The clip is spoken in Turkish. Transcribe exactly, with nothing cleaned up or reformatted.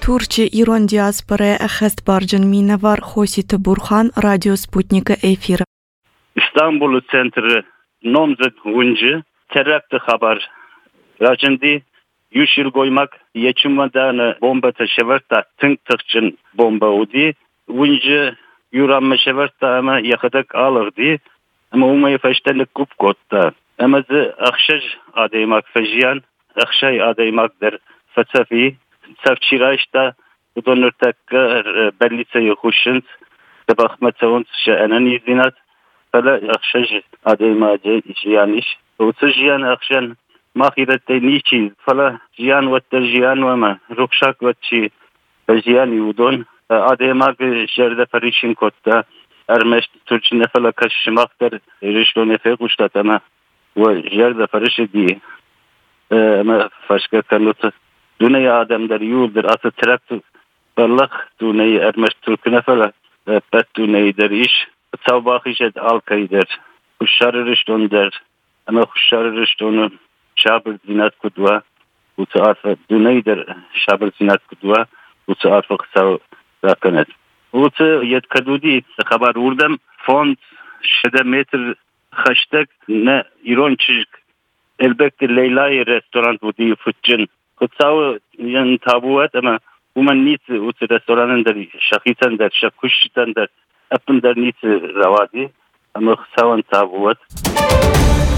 Турчи Ирон диаспора Ахест Барджан Минавар Хосит Бурхан Радио Спутника Эфир. İstanbul Center'ı nomzet huncu terrakti haber racindi yüz yıl koymak yeçimvadanı bomba teşeverta tınk tıkçın bomba udi huncu yuranma şeverta ama yakadak alırdı ama umayı feştelik kup kotta ama zı akşaj adaymak fejiyan akşay adaymak der felsefi safçiraşta udonurtak bellice yokuşunuz tabakmatavunuz şe'enen izinat فلا أخشج هذا ما جيانيش وتجيان أخشان ما خيرت نيشي فلا جيان والتجيان وما رخشاك وتشي جيان يودون هذا ما بجرد فريشين كوتا أرمشت ترجنا فلا كش مختر رشلون فيقوش تما وجرد فريش دي ما فاشك كنوت دنيا آدم در يول در أصل تركت بالله دنيا أرمشت تركنا فلا بس دنيا دريش Savbahişet alkayder, kuşarırışton der, ama kuşarırıştonu şabır zinat kudva, bu tarafı düneyder şabır zinat kudva, bu tarafı kısav rakanet. Bu tarafı yetkadudi, haber vurdum, fond şede metr hashtag ne ironçik, elbette Leyla'yı restoran bu diye futçun, kısav yan tabuat ama uman nit bu restoranın der, şahitan der, şakuştan der, أبن در نیت روادی اما خساوان تابوت